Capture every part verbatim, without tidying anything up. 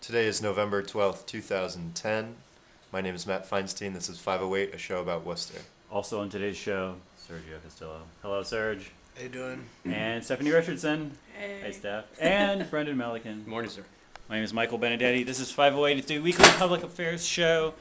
Today is November twelfth, two thousand ten. My name is Matt Feinstein. This is five oh eight, a show about Worcester. Also on today's show, Sergio Castillo. Hello, Serge. How you doing? And Stephanie Richardson. Hey. Hi, Steph. And Brendan Melican. Good morning, sir. My name is Michael Benedetti. This is five oh eight. It's the weekly public affairs show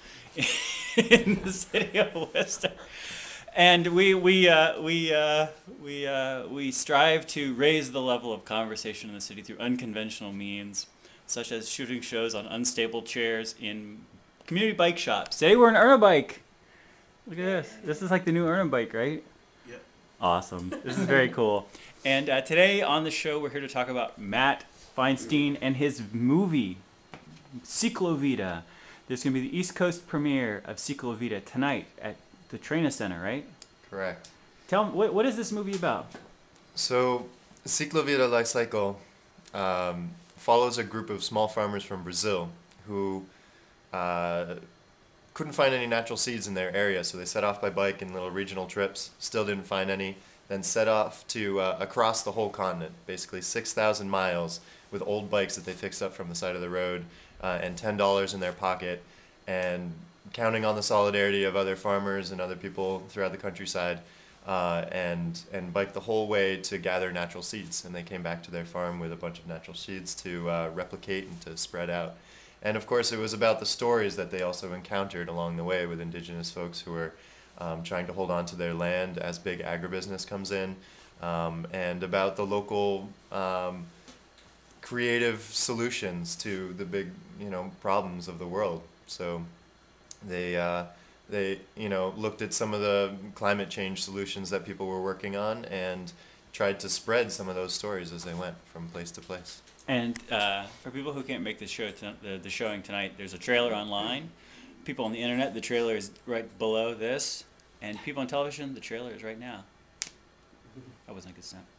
in the city of Worcester. And we we uh, we uh, we uh, we strive to raise the level of conversation in the city through unconventional means, such as shooting shows on unstable chairs in community bike shops. Today we're in Erna Bike. Look at this. This is like the new Erna Bike, right? Yep. Awesome. This is very cool. And uh, today on the show, we're here to talk about Matt Feinstein and his movie, Ciclovita. There's going to be the East Coast premiere of Ciclovita tonight at the Traina Center, right? Correct. Tell me, what, what is this movie about? So, Ciclovita Life Cycle um, follows a group of small farmers from Brazil who uh, couldn't find any natural seeds in their area, so they set off by bike in little regional trips, still didn't find any, then set off to uh, across the whole continent, basically six thousand miles with old bikes that they fixed up from the side of the road uh, and ten dollars in their pocket, and counting on the solidarity of other farmers and other people throughout the countryside, uh, and and biked the whole way to gather natural seeds. And they came back to their farm with a bunch of natural seeds to uh, replicate and to spread out. And of course, it was about the stories that they also encountered along the way with indigenous folks who were um, trying to hold on to their land as big agribusiness comes in, um, and about the local um, creative solutions to the big, you know, problems of the world. So they uh, they you know looked at some of the climate change solutions that people were working on and tried to spread some of those stories as they went from place to place. And uh, for people who can't make the show t- the, the showing tonight, there's a trailer online. People on the internet, the trailer is right below this. And people on television, the trailer is right now. That wasn't a good snap.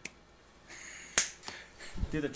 Do the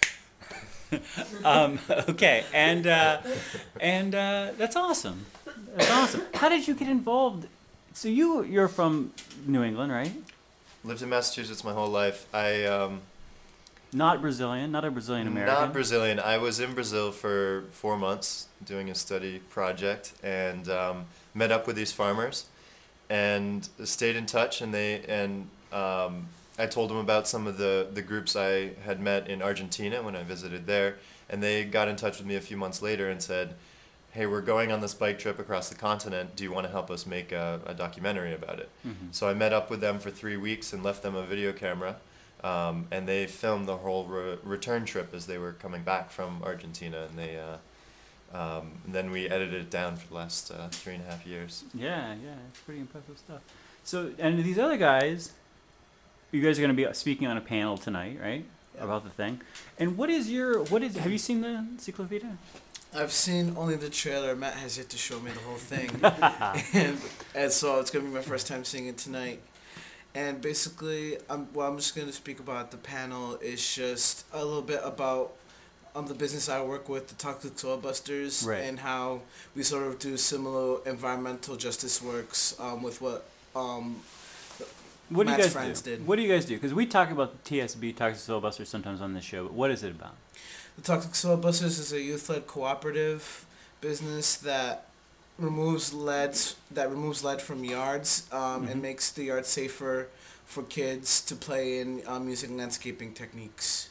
trailer. um, okay, and uh, and uh, that's awesome. That's awesome. How did you get involved? So you you're from New England, right? Lived in Massachusetts my whole life. I um, Not Brazilian, not a Brazilian American. Not Brazilian. I was in Brazil for four months doing a study project and um, met up with these farmers and stayed in touch. And they and um, I told them about some of the, the groups I had met in Argentina when I visited there. And they got in touch with me a few months later and said, hey, we're going on this bike trip across the continent. Do you want to help us make a, a documentary about it? Mm-hmm. So I met up with them for three weeks and left them a video camera. Um, and they filmed the whole re- return trip as they were coming back from Argentina, and they uh, um, and then we edited it down for the last uh, three and a half years. Yeah, yeah, it's pretty impressive stuff. So, and these other guys, you guys are going to be speaking on a panel tonight, right? Yeah. About the thing. And what is your, what is, have you seen the Ciclovita? I've seen only the trailer. Matt has yet to show me the whole thing. and, and so it's going to be my first time seeing it tonight. And basically, I'm, what I'm just going to speak about the panel is just a little bit about um, the business I work with, the Toxic Soil Busters, Right. and how we sort of do similar environmental justice works um, with what um, What do you Matt's guys friends do? did. What do you guys do? Because we talk about T S B, Toxic Soil Busters, sometimes on this show. But what is it about? The Toxic Soil Busters is a youth-led cooperative business that removes lead that removes lead from yards um, Mhm. and makes the yard safer for kids to play in um, using landscaping techniques.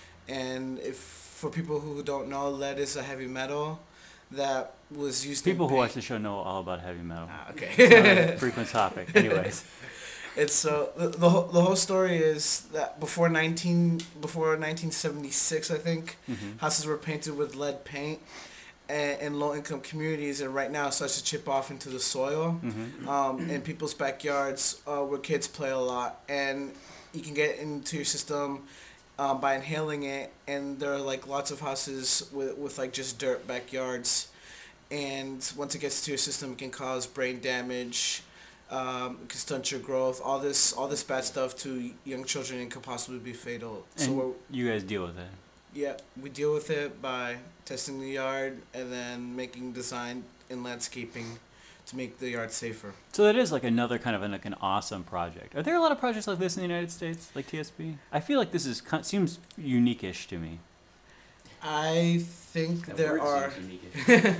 And if for people who don't know, lead is a heavy metal that was used. People in who paint. watch the show know all about heavy metal. Ah, It's not okay. a frequent topic. Anyways. It's so the, the whole the whole story is that before nineteen before nineteen seventy six, I think, Mm-hmm. houses were painted with lead paint, and in low income communities, and right now it starts to chip off into the soil, Mm-hmm. um, in people's backyards uh, where kids play a lot, and you can get into your system um, by inhaling it, and there are like lots of houses with with like just dirt backyards, and once it gets to your system, it can cause brain damage. Um, it can stunt your growth, all this, all this bad stuff to young children, and could possibly be fatal. So And we're, you guys deal with it. yeah, we deal with it by testing the yard and then making design and landscaping to make the yard safer. So that is like another kind of an, like an awesome project. Are there a lot of projects like this in the United States, like T S B? I feel like this is kind seems unique-ish to me. I think That there word are. seems unique.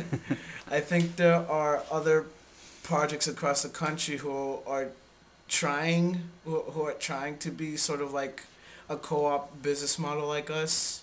I think there are other projects across the country who are trying, who, who are trying to be sort of like a co-op business model like us,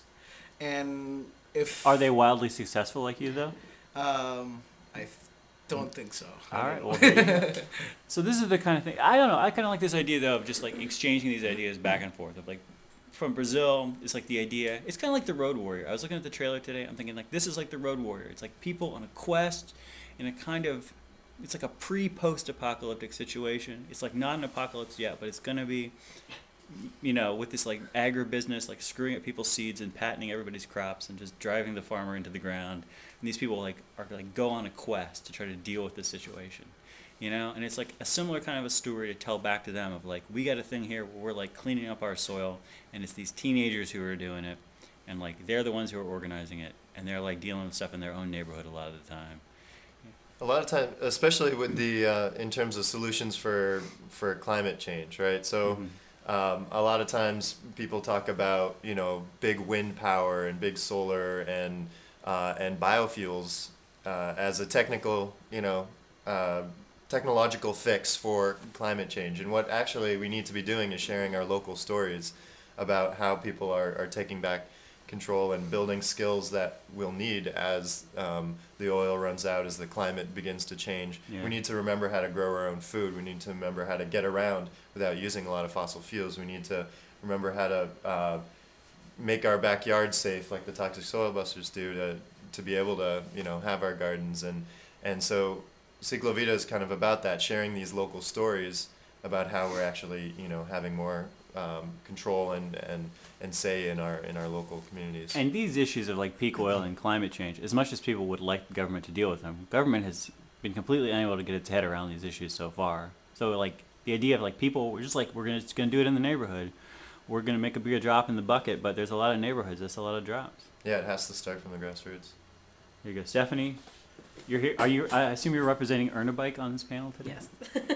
and if Are they wildly successful like you though? Um, I th- don't think so. I All don't right. know. Well, there you go. So this is the kind of thing I don't know. I kind of like this idea though of just like exchanging these ideas back and forth. Of like, from Brazil, it's like the idea. It's kind of like the Road Warrior. I was looking at the trailer today. I'm thinking like this is like the Road Warrior. It's like people on a quest, in a kind of, it's like a pre-post-apocalyptic situation. It's like not an apocalypse yet, but it's gonna be, you know, with this like agribusiness, like screwing up people's seeds and patenting everybody's crops and just driving the farmer into the ground. And these people like are like go on a quest to try to deal with this situation, you know. And it's like a similar kind of a story to tell back to them of like, we got a thing here where we're like cleaning up our soil, and it's these teenagers who are doing it, and like they're the ones who are organizing it, and they're like dealing with stuff in their own neighborhood a lot of the time. A lot of time, especially with the uh, in terms of solutions for for climate change, right? So. Mhm. Um, a lot of times people talk about, you know, big wind power and big solar and uh, and biofuels uh, as a technical, you know, uh, technological fix for climate change. And what actually we need to be doing is sharing our local stories about how people are, are taking back control and building skills that we'll need as um, the oil runs out, as the climate begins to change. Yeah. We need to remember how to grow our own food. We need to remember how to get around without using a lot of fossil fuels. We need to remember how to uh, make our backyard safe, like the Toxic Soil Busters do, to to be able to, you know, have our gardens. And and so Ciclovida is kind of about that, sharing these local stories about how we're actually, you know, having more um, control and, and and say in our in our local communities. And these issues of like peak oil and climate change, as much as people would like the government to deal with them, government has been completely unable to get its head around these issues so far. So like the idea of like people, we're just like we're gonna just gonna do it in the neighborhood. We're gonna make a bigger drop in the bucket, but there's a lot of neighborhoods. That's a lot of drops. Yeah, it has to start from the grassroots. Here you go, Stephanie. You're here. Are you? I assume you're representing Earn a Bike on this panel today. Yes.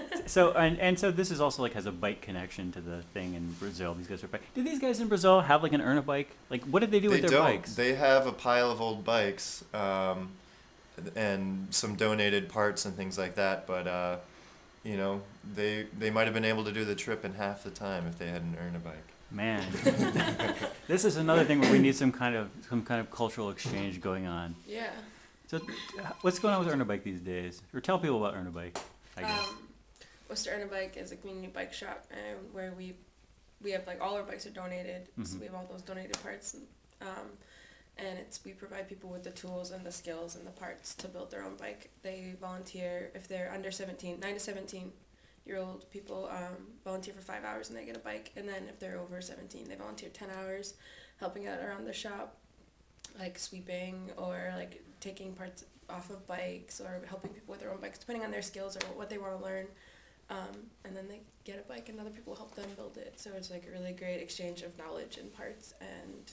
So and and so this is also like has a bike connection to the thing in Brazil. These guys are bike. Do these guys in Brazil have like an Earn a Bike? Like what did they do They with their don't. bikes? They have a pile of old bikes um, and some donated parts and things like that. But uh, you know, they they might have been able to do the trip in half the time if they hadn't earned a bike. Man, this is another thing where we need some kind of some kind of cultural exchange going on. Yeah. So, what's going on with Earn a Bike these days? Or tell people about Earn a Bike, I guess. Um, Worcester Earn a Bike is a community bike shop uh, where we we have like all our bikes are donated, so Mhm. we have all those donated parts, and, um, and it's we provide people with the tools and the skills and the parts to build their own bike. They volunteer if they're under seventeen, nine to seventeen year old people um, volunteer for five hours and they get a bike, and then if they're over seventeen, they volunteer ten hours, helping out around the shop, like sweeping or like taking parts off of bikes or helping people with their own bikes, depending on their skills or what they want to learn. Um, and then they get a bike and other people help them build it. So it's like a really great exchange of knowledge and parts, and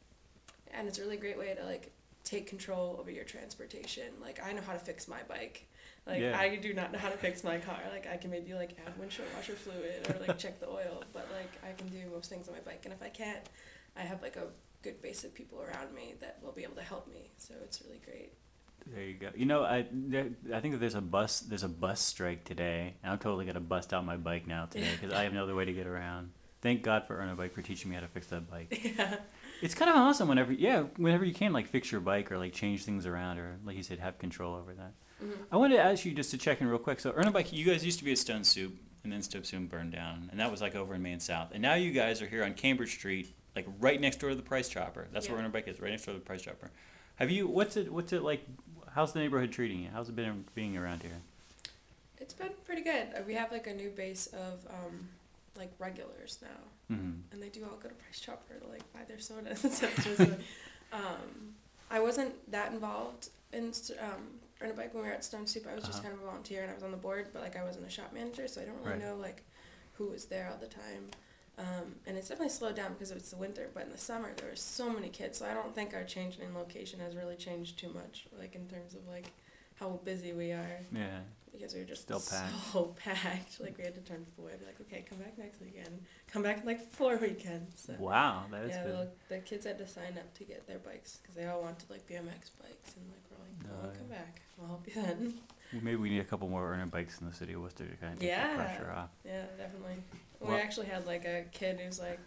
and it's a really great way to like take control over your transportation. Like I know how to fix my bike. Like Yeah. I do not know how to fix my car. Like I can maybe like add windshield washer fluid or like check the oil, but like I can do most things on my bike. And if I can't, I have like a good base of people around me that will be able to help me. So it's really great. There you go. You know, I there, I think that there's a bus there's a bus strike today, and I'm totally gonna bust out my bike now today because I have no other way to get around. Thank God for Earn a Bike for teaching me how to fix that bike. Yeah. It's kind of awesome whenever yeah whenever you can like fix your bike or like change things around or like you said have control over that. Mm-hmm. I wanted to ask you just to check in real quick. So Earn a Bike, you guys used to be at Stone Soup, and then Stone Soup burned down, and that was like over in Main South. And now you guys are here on Cambridge Street, like right next door to the Price Chopper. That's Yeah. where Earn a Bike is, right next door to the Price Chopper. Have you? What's it? What's it like? How's the neighborhood treating you? How's it been being around here? It's been pretty good. Uh, We have like a new base of um, like regulars now, Mm-hmm. and they do all go to Price Chopper to like buy their sodas and stuff. Just, like, um, I wasn't that involved in st- um, Earn a Bike when we were at Stone Soup. I was just Uh-huh. kind of a volunteer and I was on the board, but like I wasn't a shop manager, so I don't really Right. know like who was there all the time. Um, and it's definitely slowed down because it's the winter, but in the summer there were so many kids, so I don't think our change in location has really changed too much, like in terms of like how busy we are Yeah. because we were just Still packed. so packed. Like we had to turn people away. Be like, okay, come back next weekend. Come back in like four weekends. So, Wow, that is yeah, good. the, the kids had to sign up to get their bikes because they all wanted like B M X bikes, and like we're like, oh, Oh, come yeah. back. We'll help you then. Well, maybe we need a couple more earner bikes in the city of Worcester to kind of take Yeah. the pressure off. Yeah, definitely. Well- we actually had like a kid who's like,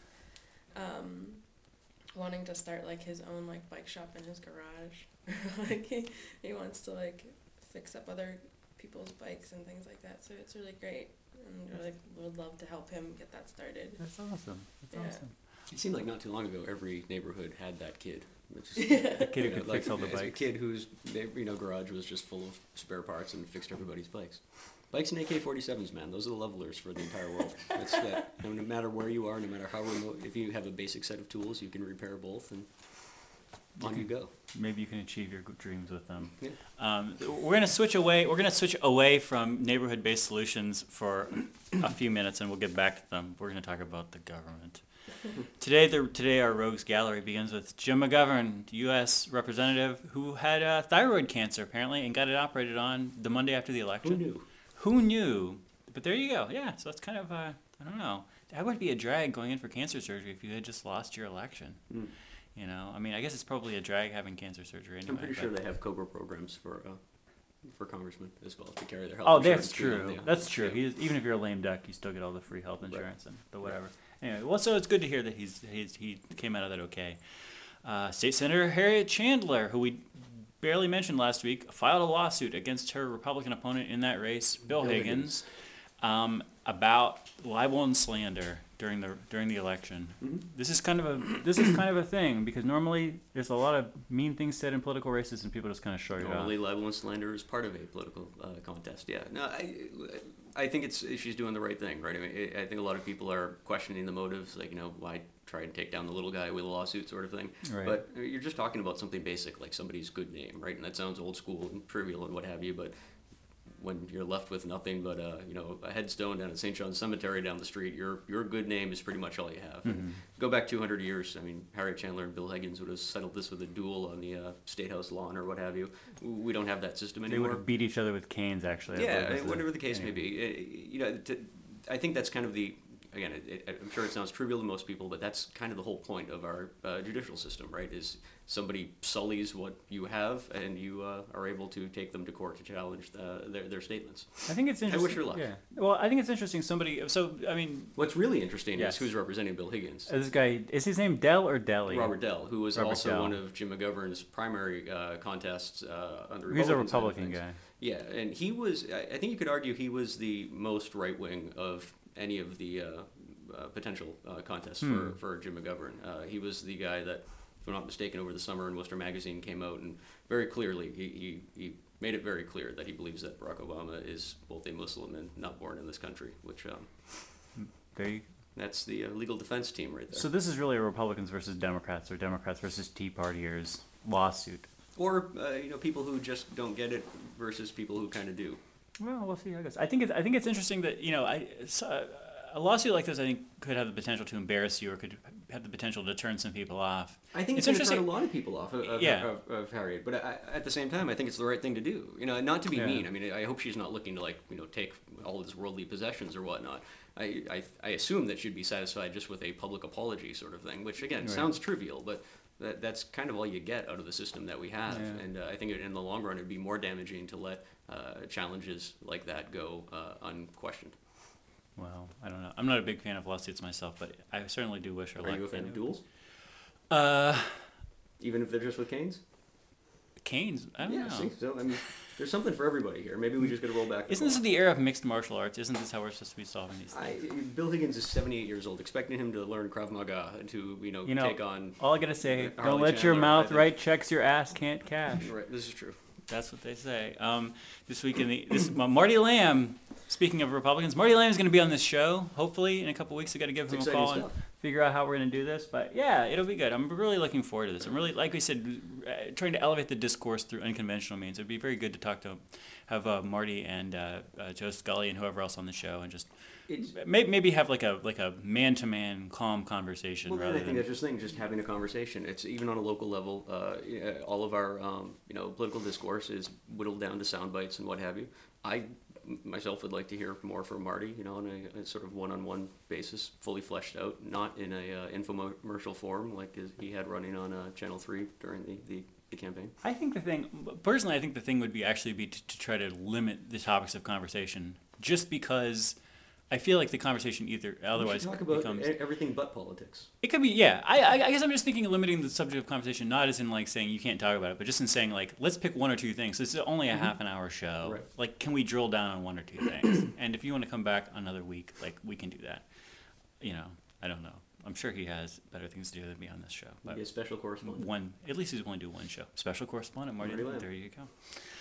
um, wanting to start like his own like bike shop in his garage. Like he, he wants to like fix up other people's bikes and things like that. So it's really great, and we're like would love to help him get that started. That's awesome. That's Yeah. awesome. It seemed like not too long ago, every neighborhood had that kid. Which is, The kid who you know, could like, fix all the as a bikes. kid whose neighbor- you know garage was just full of spare parts and fixed everybody's bikes. Bikes and A K forty-sevens, man, those are the levelers for the entire world. It's that no no matter where you are, no matter how remote, if you have a basic set of tools, you can repair both, and on you go. Maybe you can achieve your g- dreams with them. Yeah. Um, we're gonna switch away. We're gonna switch away from neighborhood-based solutions for a few minutes, and we'll get back to them. We're gonna talk about the government. Today, the today our Rogues Gallery begins with Jim McGovern, U S representative, who had uh, thyroid cancer apparently and got it operated on the Monday after the election. Who knew? Who knew? But there you go. Yeah, so that's kind of uh, I don't know. That would be a drag going in for cancer surgery if you had just lost your election. Mm. You know, I mean, I guess it's probably a drag having cancer surgery anyway. I'm pretty sure but- they have COBRA programs for uh, for congressmen as well to carry their health Oh, insurance. that's beyond true. the- That's true. yeah. He's, even if you're a lame duck, you still get all the free health insurance and the whatever. Anyway, well, so it's good to hear that he's, he's he came out of that okay. Uh, State Senator Harriet Chandler, who we barely mentioned last week, filed a lawsuit against her Republican opponent in that race, Bill, Bill Higgins, um, about libel and slander during the during the election. Mhm. This is kind of a this is kind of a thing because normally there's a lot of mean things said in political races and people just kind of shrug it off. Normally, libel and slander is part of a political uh, contest. Yeah, no, I, I think it's she's doing the right thing, right? I mean, I I think a lot of people are questioning the motives, like you know, why try and take down the little guy with a lawsuit, sort of thing. Right. But you're just talking about something basic, like somebody's good name, right? And that sounds old school and trivial and what have you, but when you're left with nothing but uh, you know a headstone down at Saint John's Cemetery down the street, your your good name is pretty much all you have. Mm-hmm. Go back two hundred years. I mean, Harriet Chandler and Bill Higgins would have settled this with a duel on the uh, State House lawn or what have you. We don't have that system They would anymore. have beat each other with canes, actually. I Yeah, believe is whatever the case may yeah. be. Uh, You know, to, I think that's kind of the. Again, it, it, I'm sure it sounds trivial to most people, but that's kind of the whole point of our uh, judicial system, right? Is somebody sullies what you have, and you uh, are able to take them to court to challenge uh, their their statements. I think it's interesting. wish her luck. Yeah. Well, I think it's interesting. Somebody. So I mean, What's really interesting Yes. is who's representing Bill Higgins. this guy is his name Dell or Deli? Robert Dell, who was Robert also Dell. one of Jim McGovern's primary uh, contests uh, on the He's a Republican side of Republican things. guy. Yeah, and he was. I I think you could argue he was the most right wing of any of the uh, uh, potential uh, contests Hmm. for, for Jim McGovern. Uh, he was the guy that, if I'm not mistaken, over the summer in Worcester Magazine came out and very clearly he, he, he made it very clear that he believes that Barack Obama is both a Muslim and not born in this country, which um, There you, that's the uh, legal defense team right there. so this is really a Republicans versus Democrats or Democrats versus Tea Partiers lawsuit. or uh, you know, people who just don't get it versus people who kind of do. Well, we'll see how it goes. I think it's I think it's interesting that you know I so, uh, a lawsuit like this I think could have the potential to embarrass you or could have the potential to turn some people off. I think It's it's, going to turn a interesting- lot of people off of, of, Yeah. of, of Harriet, but I, at the same time, I think it's the right thing to do. You know, not to be Yeah. mean. I mean, I hope she's not looking to like you know take all his worldly possessions or whatnot. I, I, I assume that she'd be satisfied just with a public apology sort of thing, which again Right. sounds trivial, but that, that's kind of all you get out of the system that we have. Yeah. And uh, I think it, in the long run, it'd be more damaging to let uh, challenges like that go uh, unquestioned. Well, I don't know. I'm not a big fan of lawsuits myself, but I certainly do wish her Are luck. you a fan of anyway. duels, Uh, even if they're just with canes? Canes. I don't Yeah. know. See, so I mean, there's something for everybody here. Maybe we just got to roll back. the Isn't this clock. the era of mixed martial arts? Isn't this how we're supposed to be solving these I, things? Bill Higgins is seventy-eight years old. Expecting him to learn Krav Maga and to you know, You know, take on. All I gotta say, Harley don't let your Chandler, mouth I think. write checks your ass can't cash. Right, this is true. That's what they say. Um, this week in the this well, Marty Lamb. Speaking of Republicans, Marty Lamb is going to be on this show. Hopefully, in a couple weeks, I got to give It's him a exciting call and stuff. figure out how we're going to do this. But yeah, it'll be good. I'm really looking forward to this. I'm really, like we said, uh, trying to elevate the discourse through unconventional means. It'd be very good to talk to, have uh, Marty and uh, uh, Joe Scully and whoever else on the show, and just It's, maybe, maybe have like a like a man to man calm conversation well, rather I think than that's just the thing, just having a conversation. It's even on a local level. Uh, yeah, all of our um, you know political discourse is whittled down to sound bites and what have you. I myself would like to hear more from Marty, you know, on a, a sort of one-on-one basis, fully fleshed out, not in a uh, infomercial form like his, he had running on uh, Channel Three during the, the, the campaign. I think the thing, personally, I think the thing would be actually be to, to try to limit the topics of conversation, just because I feel like the conversation either otherwise we should talk about becomes e- everything but politics. it could be yeah. I, I I guess I'm just thinking of limiting the subject of conversation, not as in like saying you can't talk about it, but just in saying like let's pick one or two things. This is only a half an hour show. Right. Like, can we drill down on one or two things? And if you want to come back another week, like we can do that. You know, I don't know. I'm sure he has better things to do than be on this show. But Be a special correspondent. one, at least he's willing to do one show. Special correspondent, Marty. Marty Lamb. There you go.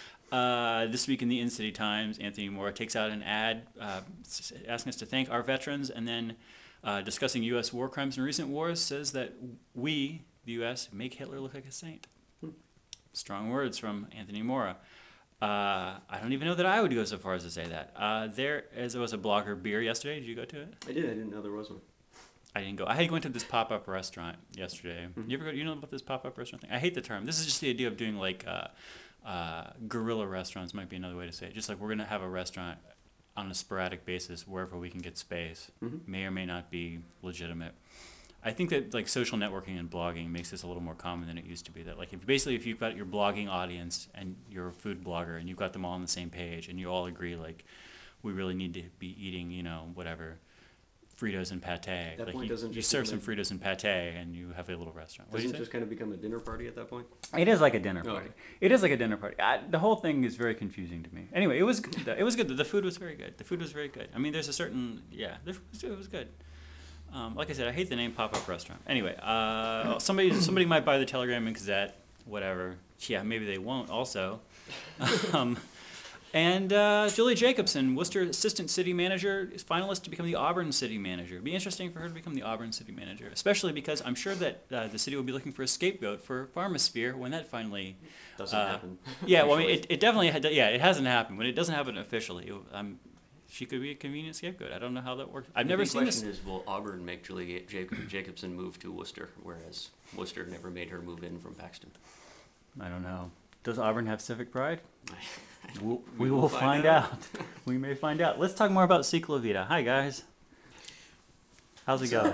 Uh, this week in the In-City Times, Anthony Moore takes out an ad uh, s- asking us to thank our veterans, and then uh, discussing U S war crimes in recent wars, says that we, the U S, make Hitler look like a saint. Hmm. Strong words from Anthony Mora. Uh, I don't even know that I would go so far as to say that. Uh, there is, was a blogger beer yesterday. Did you go to it? I did. I didn't know there was one. I didn't go. I had to go into this pop-up restaurant yesterday. Mhm. You ever go? You know about this pop-up restaurant thing? I hate the term. This is just the idea of doing like uh, uh, guerrilla restaurants. Might be another way to say it. Just like we're gonna have a restaurant on a sporadic basis wherever we can get space. Mhm. May or may not be legitimate. I think that like social networking and blogging makes this a little more common than it used to be. That like if basically if you've got your blogging audience and you're a food blogger and you've got them all on the same page and you all agree like we really need to be eating, you know, whatever, Fritos and pate. That Like point you, doesn't you just serve become some Fritos and pate and you have a little restaurant. What do Doesn't you it say? just kind of become a dinner party at that point? It is like a dinner Oh, party. okay. It is like a dinner party. I, the whole thing is very confusing to me. Anyway, it was good. though. It was good. The food was very good. The food was very good. I mean, there's a certain yeah. The food was, it was good. Um, like I said, I hate the name pop-up restaurant. Anyway, uh, somebody somebody might buy the Telegram and Gazette, whatever. Yeah, maybe they won't. Also, um, and uh, Julie Jacobson, Worcester Assistant City Manager, is finalist to become the Auburn City Manager. It'd be interesting for her to become the Auburn City Manager, especially because I'm sure that uh, the city will be looking for a scapegoat for Pharmasphere when that finally. Doesn't Uh, happen. Yeah, well, I mean, Officially. it, it definitely had. Yeah, it hasn't happened. When it doesn't happen officially, it- um, she could be a convenient scapegoat. I don't know how that works. I've The never big seen this. question is, will Auburn make Julie Jacob, Jacobson move to Worcester, whereas Worcester never made her move in from Paxton? I don't know. Does Auburn have civic pride? We'll, We we will will find find out. We may find out. Let's talk more about Ciclovita. Hi, guys. How's it going?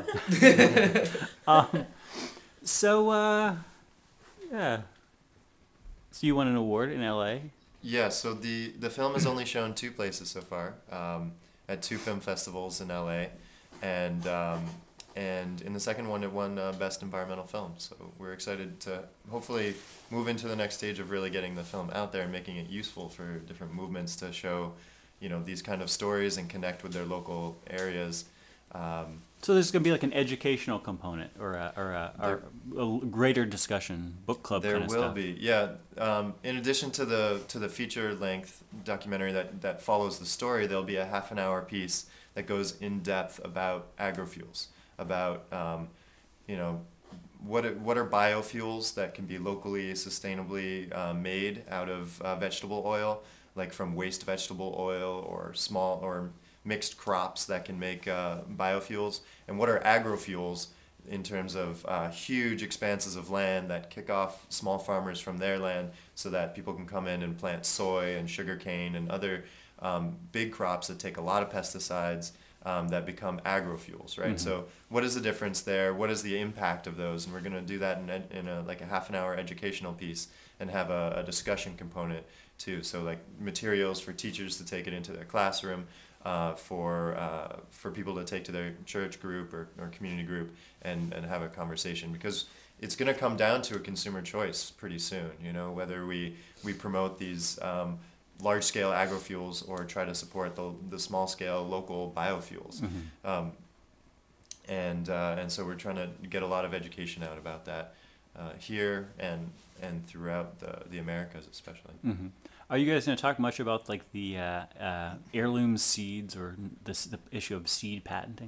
um, so, uh, yeah. So you won an award in L A? Yeah, so the, the film is only shown two places so far, um, at two film festivals in L A, and um, and in the second one it won uh, Best Environmental Film. So we're excited to hopefully move into the next stage of really getting the film out there and making it useful for different movements to show, you know, these kind of stories and connect with their local areas. Um, So there's going to be like an educational component or a, or a, or a greater discussion, book club There kind of will stuff. be, yeah. Um, in addition to the to the feature length documentary that, that follows the story, there'll be a half an hour piece that goes in depth about agrofuels, about um, you know what are, what are biofuels that can be locally sustainably uh, made out of uh, vegetable oil, like from waste vegetable oil or small or mixed crops that can make uh, biofuels, and what are agrofuels in terms of uh, huge expanses of land that kick off small farmers from their land so that people can come in and plant soy and sugarcane and other um, big crops that take a lot of pesticides um, that become agrofuels, right? Mhm. So what is the difference there? What is the impact of those? And we're going to do that in, ed- in a, like a half an hour educational piece and have a, a discussion component too. So like materials for teachers to take it into their classroom, uh, for uh, for people to take to their church group or, or community group and, and have a conversation, because it's going to come down to a consumer choice pretty soon, you know, whether we, we promote these um, large-scale agrofuels or try to support the, the small-scale local biofuels. Mhm. Um, and, uh, and so we're trying to get a lot of education out about that uh, here and, and throughout the, the Americas especially. Mhm. Are you guys going to talk much about like the uh, uh, heirloom seeds or this the issue of seed patenting?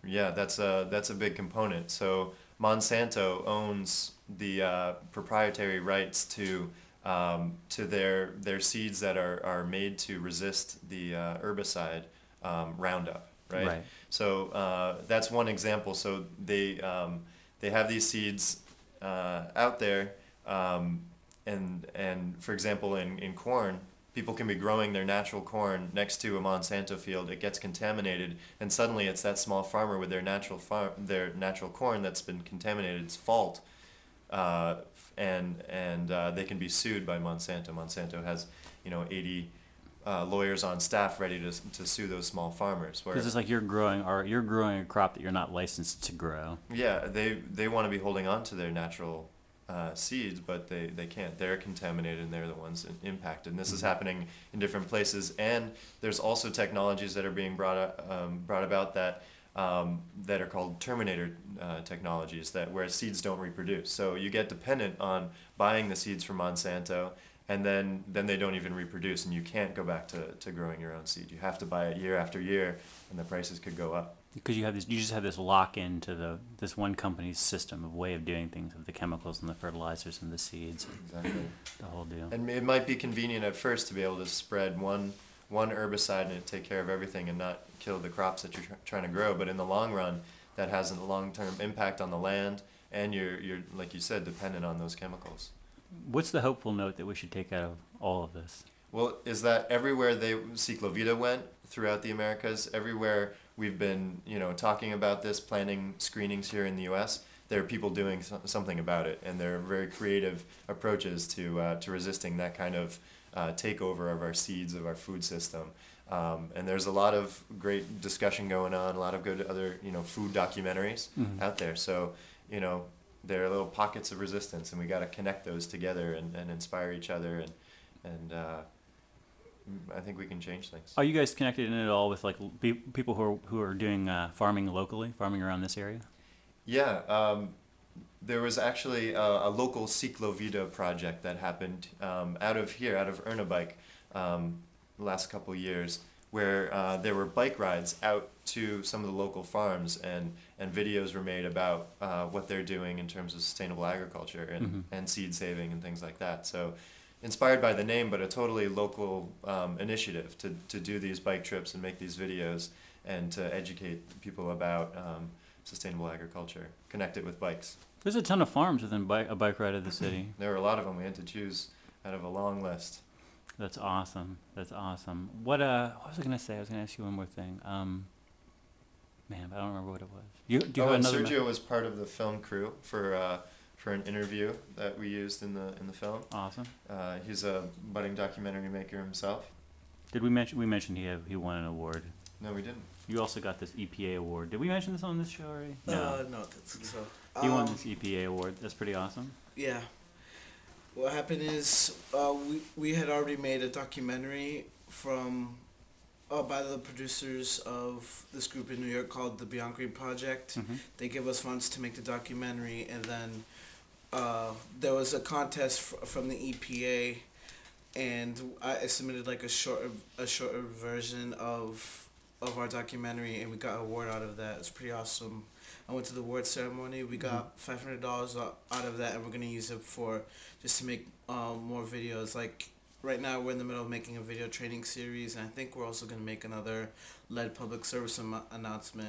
Yeah, that's a that's a big component. So Monsanto owns the uh, proprietary rights to um, to their their seeds that are, are made to resist the uh, herbicide um, Roundup, right? Right. So uh, that's one example. So they um, they have these seeds uh, out there, um, and and for example, in, in corn, people can be growing their natural corn next to a Monsanto field. It gets contaminated, and suddenly it's that small farmer with their natural farm, their natural corn that's been contaminated. It's fault, uh, and and uh, they can be sued by Monsanto. Monsanto has, you know, eighty uh, lawyers on staff ready to to sue those small farmers. Where Because it's like you're growing, or you're growing a crop that you're not licensed to grow. yeah, they they want to be holding on to their natural uh, seeds, but they, they can't. They're contaminated, and they're the ones in- impacted. And this is happening in different places. And there's also technologies that are being brought up, um, brought about that um, that are called terminator uh, technologies, that where seeds don't reproduce. So you get dependent on buying the seeds from Monsanto, and then then they don't even reproduce, and you can't go back to, to growing your own seed. You have to buy it year after year, and the prices could go up. Because you have this, you just have this lock into the this one company's system of way of doing things with the chemicals and the fertilizers and the seeds, Exactly. the whole deal. And it might be convenient at first to be able to spread one one herbicide and it take care of everything and not kill the crops that you're tr- trying to grow. But in the long run, that has a long-term impact on the land, and you're you're like you said, dependent on those chemicals. What's the hopeful note that we should take out of all of this? Well, is that everywhere they Ciclovida went throughout the Americas, everywhere we've been, you know, talking about this, planning screenings here in the U S, there are people doing so- something about it, and there are very creative approaches to uh, to resisting that kind of uh, takeover of our seeds, of our food system. Um, and there's a lot of great discussion going on, a lot of good other, you know, food documentaries Mhm. out there. So, you know, there are little pockets of resistance, and we got to connect those together and, and inspire each other, and and uh, I think we can change things. Are you guys connected in at all with like l- pe- people who are who are doing uh, farming locally, farming around this area? Yeah, um, there was actually a, a local Ciclovida project that happened um, out of here, out of Ernabike, um, the last couple years, where uh, there were bike rides out to some of the local farms, and, and videos were made about uh, what they're doing in terms of sustainable agriculture and, Mhm. and seed saving and things like that. So, inspired by the name, but a totally local um, initiative to, to do these bike trips and make these videos and to educate people about um, sustainable agriculture, connect it with bikes. There's a ton of farms within bi- a bike ride of the city. There were a lot of them. We had to choose out of a long list. That's awesome. That's awesome. What uh, what was I gonna say? I was gonna ask you one more thing. Um, man, but I don't remember what it was. You do you oh, have and another? Sergio me- was part of the film crew for uh, for an interview that we used in the in the film. Awesome. Uh, he's a budding documentary maker himself. Did we mention? We mentioned he have, he won an award. No, we didn't. You also got this E P A award. Did we mention this on this show already? Uh, no, that's so. He won um, this E P A award. That's pretty awesome. Yeah. What happened is uh, we we had already made a documentary from uh, by the producers of this group in New York called the Beyond Green Project. Mhm. They give us funds to make the documentary, and then uh, there was a contest f- from the E P A, and I submitted like a short a shorter version of of our documentary, and we got an award out of that. It's pretty awesome. I went to the award ceremony. We got five hundred dollars out of that, and we're gonna use it for just to make um, more videos. Like right now, we're in the middle of making a video training series, and I think we're also gonna make another lead public service am- announcement.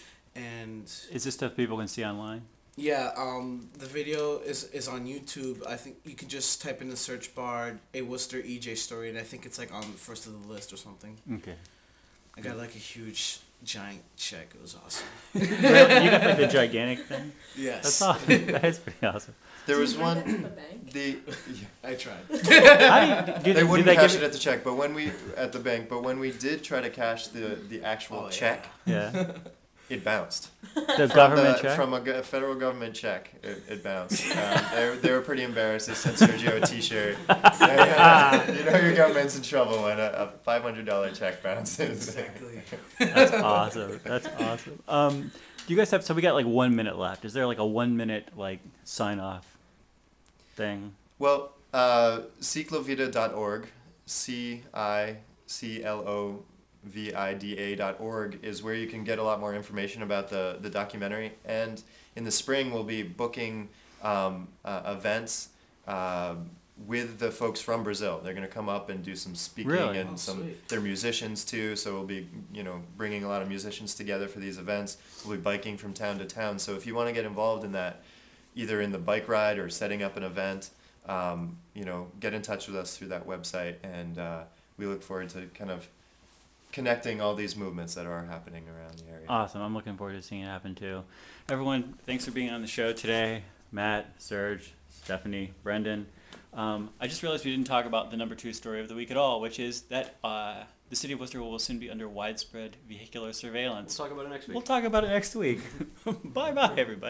And Is this stuff people can see online? yeah, um, the video is is on YouTube. I think you can just type in the search bar a Worcester E J story, and I think it's like on the first of the list or something. Okay. I got like a huge giant check. It was awesome. Really? You got like the gigantic thing? Yes. That's awesome. That is pretty awesome. There was Do you have one. it in the bank? The I tried. How do you, do they do wouldn't they cash give it at the check, but when we at the bank, but when we did try to cash the the actual Oh, yeah. check, Yeah. it bounced. The From government the- check? From a go- federal government check, it, it bounced. Um, they, they were pretty embarrassed. They sent Sergio a T-shirt. You know your government's in trouble when a, a five hundred dollar check bounces. Exactly. That's awesome. That's awesome. Um, do you guys have? So we got like one minute left. Is there like a one minute like sign off thing? Well, uh, ciclovida dot org, C I C L O V I D A dot org, is where you can get a lot more information about the, the documentary. And in the spring, we'll be booking um, uh, events uh, with the folks from Brazil. They're going to come up and do some speaking Really? and Oh, some. sweet. They're musicians too, so we'll be you know bringing a lot of musicians together for these events. We'll be biking from town to town. So if you want to get involved in that, either in the bike ride or setting up an event, um, you know, get in touch with us through that website, and uh, we look forward to kind of connecting all these movements that are happening around the area. Awesome. I'm looking forward to seeing it happen too. Everyone, thanks for being on the show today. Matt, Serge, Stephanie, Brendan. Um, I just realized we didn't talk about the number two story of the week at all, which is that uh, the city of Worcester will soon be under widespread vehicular We'll surveillance. talk about it next week. We'll talk about it next week. Bye bye, everybody.